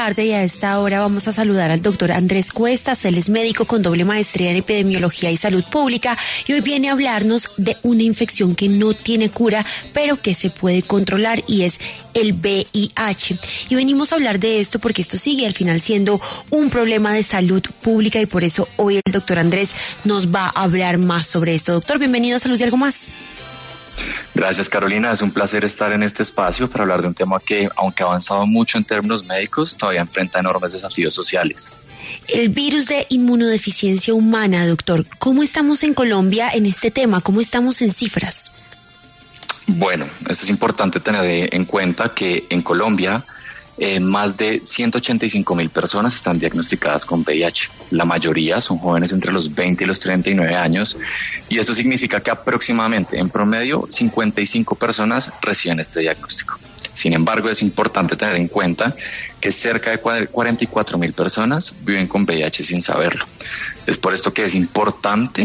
tarde, y a esta hora vamos a saludar al doctor Andrés Cuestas. Él es médico con doble maestría en epidemiología y salud pública y hoy viene a hablarnos de una infección que no tiene cura pero que se puede controlar, y es el VIH. Y venimos a hablar de esto porque esto sigue al final siendo un problema de salud pública, y por eso hoy el doctor Andrés nos va a hablar más sobre esto. Doctor, bienvenido a Salud y Algo Más. Gracias, Carolina. Es un placer estar en este espacio para hablar de un tema que, aunque ha avanzado mucho en términos médicos, todavía enfrenta enormes desafíos sociales. El virus de inmunodeficiencia humana, doctor. ¿Cómo estamos en Colombia en este tema? ¿Cómo estamos en cifras? Bueno, eso es importante tener en cuenta que en Colombia más de 185.000 personas están diagnosticadas con VIH. La mayoría son jóvenes entre los 20 y los 39 años, y esto significa que aproximadamente, en promedio, 55 personas reciben este diagnóstico. Sin embargo, es importante tener en cuenta que cerca de 44.000 personas viven con VIH sin saberlo. Es por esto que es importante,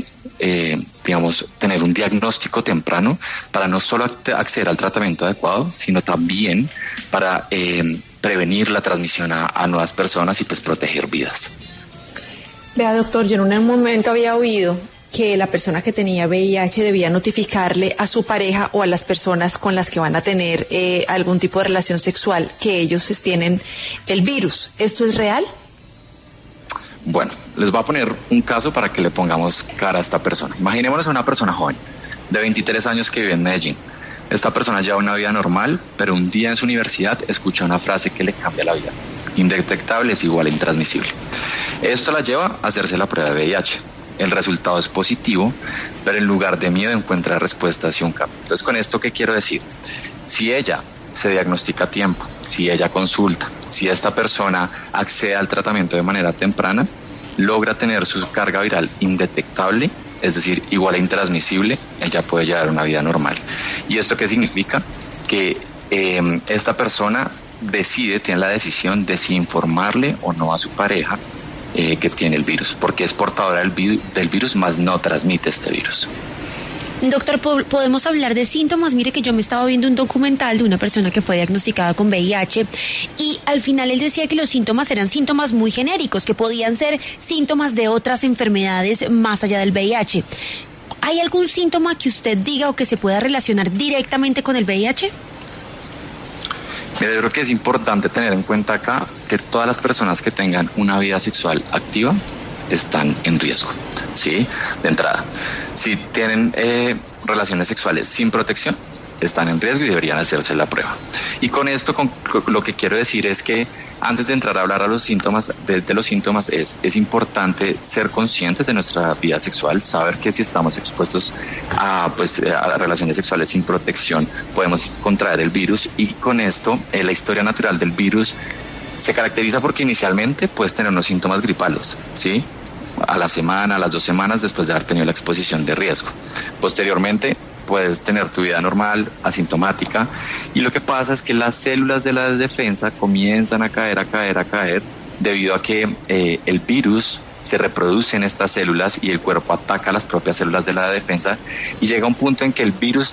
tener un diagnóstico temprano para no solo acceder al tratamiento adecuado, sino también para prevenir la transmisión a nuevas personas y pues proteger vidas. Vea, doctor, yo en un momento había oído que la persona que tenía VIH debía notificarle a su pareja o a las personas con las que van a tener algún tipo de relación sexual que ellos tienen el virus. ¿Esto es real? Bueno, les voy a poner un caso para que le pongamos cara a esta persona. Imaginémonos a una persona joven de 23 años que vive en Medellín. Esta persona lleva una vida normal, pero un día en su universidad escucha una frase que le cambia la vida. Indetectable es igual a intransmisible. Esto la lleva a hacerse la prueba de VIH. El resultado es positivo, pero en lugar de miedo encuentra respuestas y un cambio. Entonces, ¿con esto qué quiero decir? Si ella se diagnostica a tiempo, si ella consulta, si esta persona accede al tratamiento de manera temprana, logra tener su carga viral indetectable, es decir, igual a intransmisible, ella puede llevar una vida normal. ¿Y esto qué significa? Que esta persona tiene la decisión de si informarle o no a su pareja que tiene el virus, porque es portadora del virus, más no transmite este virus. Doctor, ¿podemos hablar de síntomas? Mire que yo me estaba viendo un documental de una persona que fue diagnosticada con VIH y al final él decía que los síntomas eran síntomas muy genéricos, que podían ser síntomas de otras enfermedades más allá del VIH. ¿Hay algún síntoma que usted diga o que se pueda relacionar directamente con el VIH? Mira, yo creo que es importante tener en cuenta acá que todas las personas que tengan una vida sexual activa están en riesgo, ¿sí? De entrada, si tienen relaciones sexuales sin protección, están en riesgo y deberían hacerse la prueba. Y con esto, lo que quiero decir es que antes de entrar a hablar a los síntomas, de los síntomas, es importante ser conscientes de nuestra vida sexual, saber que si estamos expuestos a relaciones sexuales sin protección, podemos contraer el virus, y con esto, la historia natural del virus se caracteriza porque inicialmente puedes tener unos síntomas gripales, ¿sí? A la semana, a las 2 semanas después de haber tenido la exposición de riesgo. Posteriormente puedes tener tu vida normal, asintomática, y lo que pasa es que las células de la defensa comienzan a caer, debido a que el virus se reproduce en estas células y el cuerpo ataca a las propias células de la defensa, y llega un punto en que el virus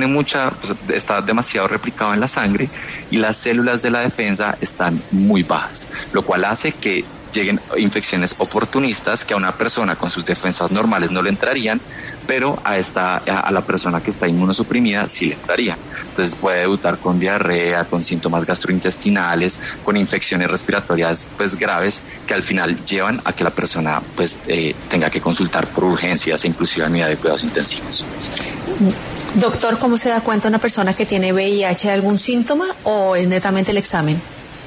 está demasiado replicado en la sangre y las células de la defensa están muy bajas, lo cual hace que lleguen infecciones oportunistas que a una persona con sus defensas normales no le entrarían, pero a la persona que está inmunosuprimida sí le entraría. Entonces puede debutar con diarrea, con síntomas gastrointestinales, con infecciones respiratorias graves, que al final llevan a que la persona tenga que consultar por urgencias e inclusive a unidad de cuidados intensivos. Doctor, ¿cómo se da cuenta una persona que tiene VIH de algún síntoma o es netamente el examen?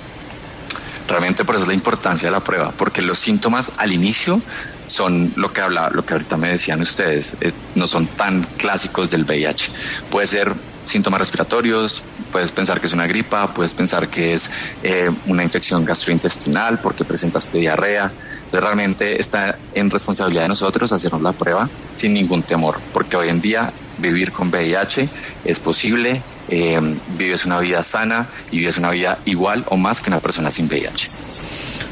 Realmente por eso es la importancia de la prueba, porque los síntomas al inicio son lo que ahorita me decían ustedes, no son tan clásicos del VIH. Puede ser síntomas respiratorios, puedes pensar que es una gripa, puedes pensar que es una infección gastrointestinal porque presentaste diarrea. Entonces realmente está en responsabilidad de nosotros hacernos la prueba sin ningún temor, porque hoy en día vivir con VIH es posible. Vives una vida sana y vives una vida igual o más que una persona sin VIH.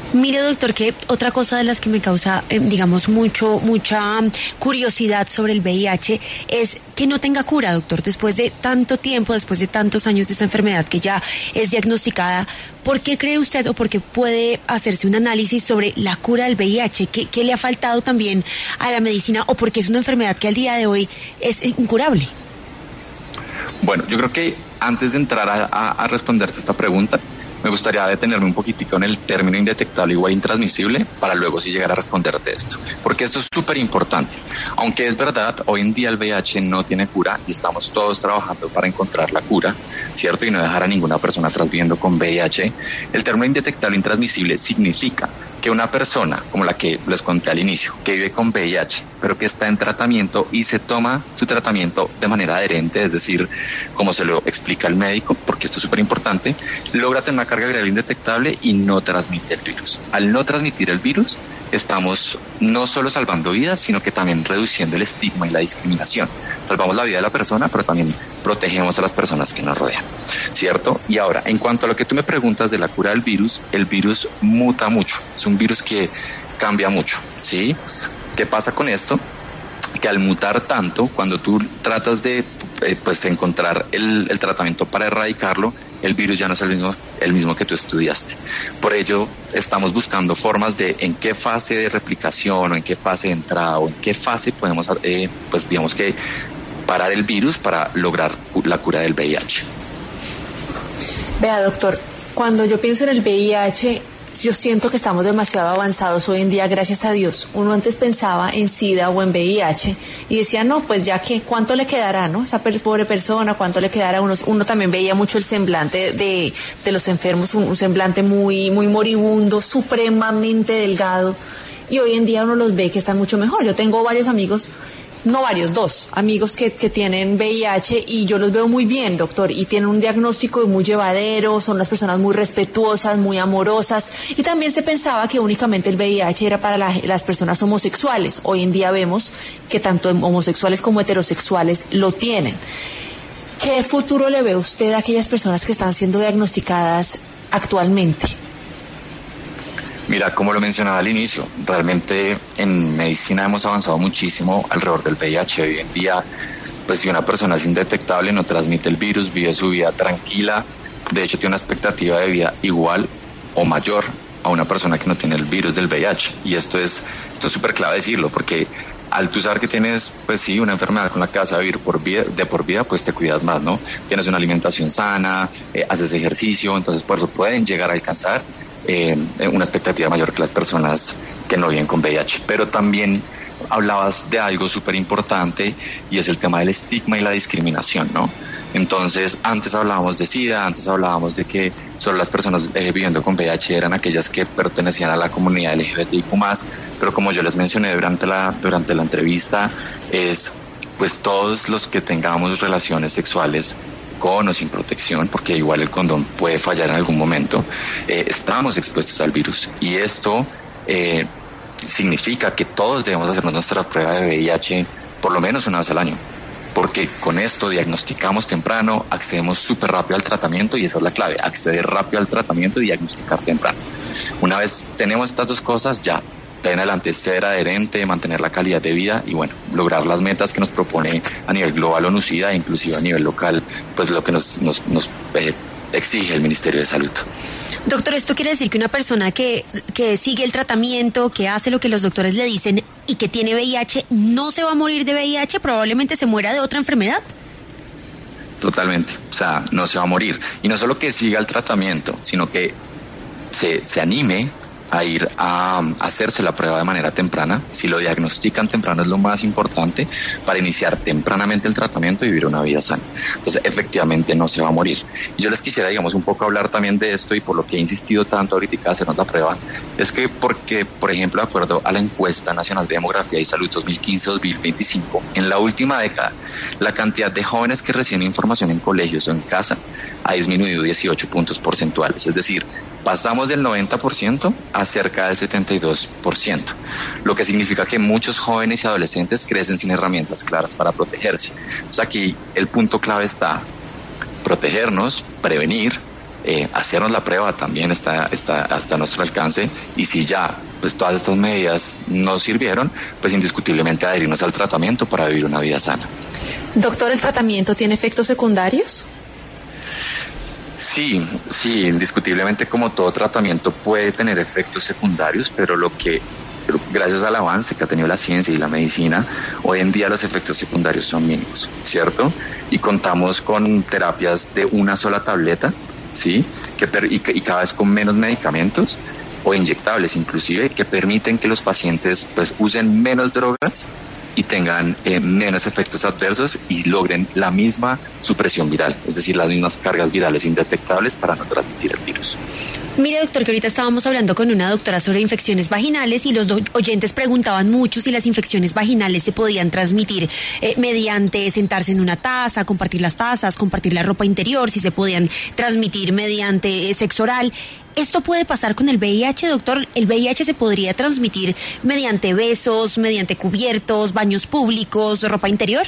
Mire, doctor, que otra cosa de las que me causa, digamos, mucha curiosidad sobre el VIH es que no tenga cura, doctor. Después de tanto tiempo, después de tantos años de esa enfermedad que ya es diagnosticada, ¿por qué cree usted o por qué puede hacerse un análisis sobre la cura del VIH? ¿Qué le ha faltado también a la medicina o por qué es una enfermedad que al día de hoy es incurable? Bueno, yo creo que antes de entrar a responderte esta pregunta, me gustaría detenerme un poquitico en el término indetectable igual intransmisible para luego sí llegar a responderte esto, porque esto es súper importante. Aunque es verdad, hoy en día el VIH no tiene cura y estamos todos trabajando para encontrar la cura, ¿cierto? Y no dejar a ninguna persona atrás viviendo con VIH. El término indetectable intransmisible significa que una persona, como la que les conté al inicio, que vive con VIH, pero que está en tratamiento y se toma su tratamiento de manera adherente, es decir, como se lo explica el médico, porque esto es súper importante, logra tener una carga viral indetectable y no transmite el virus. Al no transmitir el virus, estamos no solo salvando vidas, sino que también reduciendo el estigma y la discriminación. Salvamos la vida de la persona, pero también protegemos a las personas que nos rodean, ¿cierto? Y ahora, en cuanto a lo que tú me preguntas de la cura del virus, el virus muta mucho, es un virus que cambia mucho, ¿sí? ¿Qué pasa con esto? Que al mutar tanto, cuando tú tratas de pues encontrar el tratamiento para erradicarlo, el virus ya no es el mismo que tú estudiaste. Por ello, estamos buscando formas de en qué fase de replicación o en qué fase de entrada o en qué fase podemos, pues digamos que parar el virus para lograr la cura del VIH. Vea, doctor, cuando yo pienso en el VIH, yo siento que estamos demasiado avanzados hoy en día, gracias a Dios. Uno antes pensaba en SIDA o en VIH y decía, no, pues ya que, ¿cuánto le quedará, no? Esa pobre persona, ¿cuánto le quedará? Uno también veía mucho el semblante de los enfermos, un semblante muy moribundo, supremamente delgado. Y hoy en día uno los ve que están mucho mejor. Yo tengo varios amigos, dos amigos que tienen VIH y yo los veo muy bien, doctor, y tienen un diagnóstico muy llevadero, son las personas muy respetuosas, muy amorosas, y también se pensaba que únicamente el VIH era para las personas homosexuales. Hoy en día vemos que tanto homosexuales como heterosexuales lo tienen. ¿Qué futuro le ve usted a aquellas personas que están siendo diagnosticadas actualmente? Mira, como lo mencionaba al inicio, realmente en medicina hemos avanzado muchísimo alrededor del VIH. Hoy en día, pues si una persona es indetectable, no transmite el virus, vive su vida tranquila, de hecho tiene una expectativa de vida igual o mayor a una persona que no tiene el virus del VIH. Y esto es súper clave decirlo, porque al tú saber que tienes, pues sí, una enfermedad con la que vas a vivir de por vida, pues te cuidas más, ¿no? Tienes una alimentación sana, haces ejercicio, entonces por eso pueden llegar a alcanzar una expectativa mayor que las personas que no viven con VIH. Pero también hablabas de algo súper importante y es el tema del estigma y la discriminación, ¿no? Entonces, antes hablábamos de SIDA, antes hablábamos de que solo las personas viviendo con VIH eran aquellas que pertenecían a la comunidad LGBTIQ+, pero como yo les mencioné durante la entrevista, es pues todos los que tengamos relaciones sexuales con o sin protección, porque igual el condón puede fallar en algún momento, estamos expuestos al virus. Y esto significa que todos debemos hacernos nuestra prueba de VIH por lo menos una vez al año, porque con esto diagnosticamos temprano, accedemos súper rápido al tratamiento y esa es la clave, acceder rápido al tratamiento y diagnosticar temprano. Una vez tenemos estas dos cosas, ya de en adelante ser adherente, mantener la calidad de vida y bueno, lograr las metas que nos propone a nivel global ONU-SIDA e inclusive a nivel local, pues lo que nos exige el Ministerio de Salud. Doctor, ¿esto quiere decir que una persona que sigue el tratamiento, que hace lo que los doctores le dicen y que tiene VIH, no se va a morir de VIH, probablemente se muera de otra enfermedad? Totalmente, o sea, no se va a morir. Y no solo que siga el tratamiento, sino que se anime a ir a hacerse la prueba de manera temprana. Si lo diagnostican temprano es lo más importante para iniciar tempranamente el tratamiento y vivir una vida sana. Entonces, efectivamente no se va a morir. Y yo les quisiera, digamos, un poco hablar también de esto y por lo que he insistido tanto ahorita a hacernos la prueba, es que porque, por ejemplo, de acuerdo a la Encuesta Nacional de Demografía y Salud 2015-2025, en la última década, la cantidad de jóvenes que reciben información en colegios o en casa ha disminuido 18 puntos porcentuales, es decir, pasamos del 90% a cerca del 72%, lo que significa que muchos jóvenes y adolescentes crecen sin herramientas claras para protegerse. Entonces aquí el punto clave está protegernos, prevenir, hacernos la prueba también está hasta a nuestro alcance, y si ya pues todas estas medidas no sirvieron, pues indiscutiblemente adherirnos al tratamiento para vivir una vida sana. Doctor, ¿el tratamiento tiene efectos secundarios? Sí, indiscutiblemente, como todo tratamiento puede tener efectos secundarios, pero gracias al avance que ha tenido la ciencia y la medicina, hoy en día los efectos secundarios son mínimos, ¿cierto? Y contamos con terapias de una sola tableta, ¿sí? Y cada vez con menos medicamentos o inyectables inclusive, que permiten que los pacientes pues usen menos drogas y tengan menos efectos adversos y logren la misma supresión viral, es decir, las mismas cargas virales indetectables para no transmitir el virus. Mire, doctor, que ahorita estábamos hablando con una doctora sobre infecciones vaginales y los oyentes preguntaban mucho si las infecciones vaginales se podían transmitir mediante sentarse en una taza, compartir las tazas, compartir la ropa interior, si se podían transmitir mediante sexo oral. ¿Esto puede pasar con el VIH, doctor? ¿El VIH se podría transmitir mediante besos, mediante cubiertos, baños públicos, ropa interior?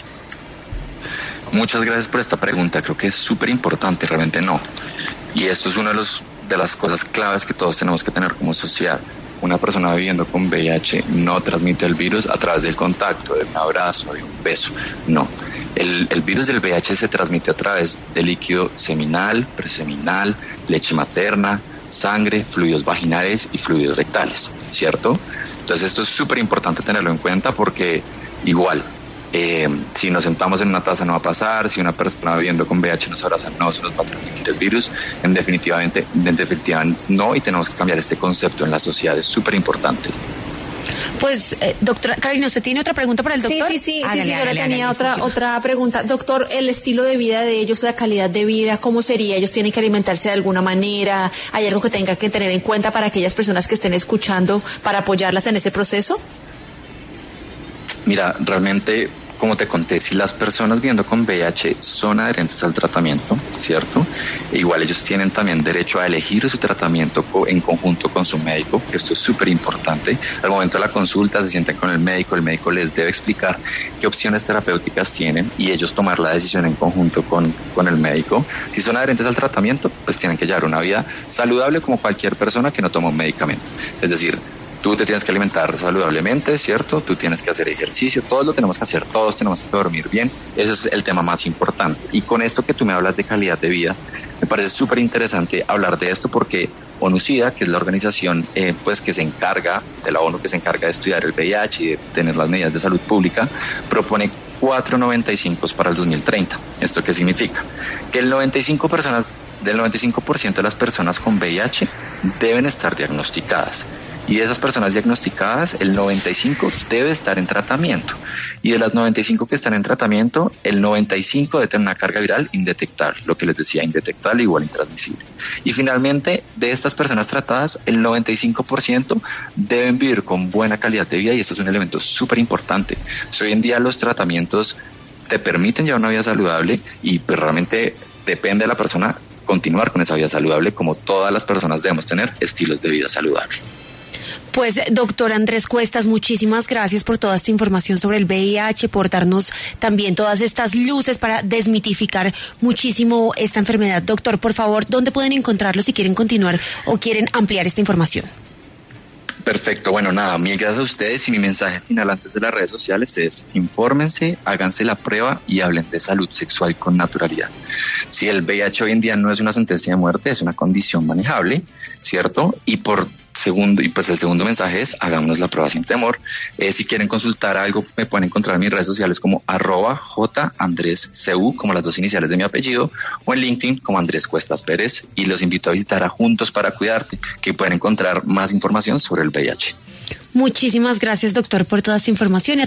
Muchas gracias por esta pregunta, creo que es súper importante, realmente no. Y esto es una de las cosas claves que todos tenemos que tener como sociedad. Una persona viviendo con VIH no transmite el virus a través del contacto, de un abrazo, de un beso, no. El virus del VIH se transmite a través de líquido seminal, preseminal, leche materna, sangre, fluidos vaginales y fluidos rectales, ¿cierto? Entonces esto es súper importante tenerlo en cuenta porque igual, si nos sentamos en una taza no va a pasar, si una persona viviendo con VIH nos abraza no se nos va a transmitir el virus, en definitiva no, y tenemos que cambiar este concepto en la sociedad, es súper importante. Pues, doctora Carolina, ¿usted tiene otra pregunta para el doctor? Sí, yo le tenía otra pregunta. Doctor, el estilo de vida de ellos, la calidad de vida, ¿cómo sería? ¿Ellos tienen que alimentarse de alguna manera? ¿Hay algo que tenga que tener en cuenta para aquellas personas que estén escuchando para apoyarlas en ese proceso? Mira, realmente, como te conté, si las personas viviendo con VIH son adherentes al tratamiento, ¿cierto? Igual ellos tienen también derecho a elegir su tratamiento en conjunto con su médico, que esto es súper importante. Al momento de la consulta se sienten con el médico les debe explicar qué opciones terapéuticas tienen y ellos tomar la decisión en conjunto con el médico. Si son adherentes al tratamiento, pues tienen que llevar una vida saludable como cualquier persona que no toma un medicamento. Es decir, tú te tienes que alimentar saludablemente, ¿cierto? Tú tienes que hacer ejercicio, todos lo tenemos que hacer, todos tenemos que dormir bien. Ese es el tema más importante. Y con esto que tú me hablas de calidad de vida, me parece súper interesante hablar de esto porque ONU-SIDA, que es la organización pues que se encarga, de la ONU que se encarga de estudiar el VIH y de tener las medidas de salud pública, propone 4.95 para el 2030. ¿Esto qué significa? Que del 95% de las personas con VIH deben estar diagnosticadas. Y de esas personas diagnosticadas, el 95 debe estar en tratamiento. Y de las 95 que están en tratamiento, el 95 debe tener una carga viral indetectable, lo que les decía, indetectable igual intransmisible. Y finalmente, de estas personas tratadas, el 95% deben vivir con buena calidad de vida, y esto es un elemento súper importante. Hoy en día los tratamientos te permiten llevar una vida saludable y pues realmente depende de la persona continuar con esa vida saludable, como todas las personas debemos tener estilos de vida saludable. Pues, doctor Andrés Cuestas, muchísimas gracias por toda esta información sobre el VIH, por darnos también todas estas luces para desmitificar muchísimo esta enfermedad. Doctor, por favor, ¿dónde pueden encontrarlo si quieren continuar o quieren ampliar esta información? Perfecto, bueno, nada, mil gracias a ustedes y mi mensaje final antes de las redes sociales es: infórmense, háganse la prueba y hablen de salud sexual con naturalidad. Si el VIH hoy en día no es una sentencia de muerte, es una condición manejable, ¿cierto? Y el segundo mensaje es: hagámonos la prueba sin temor. Si quieren consultar algo, me pueden encontrar en mis redes sociales como @jandrescu, como las dos iniciales de mi apellido, o en LinkedIn como Andrés Cuestas Pérez, y los invito a visitar a Juntos para Cuidarte, que pueden encontrar más información sobre el VIH. Muchísimas gracias, doctor, por toda esta información.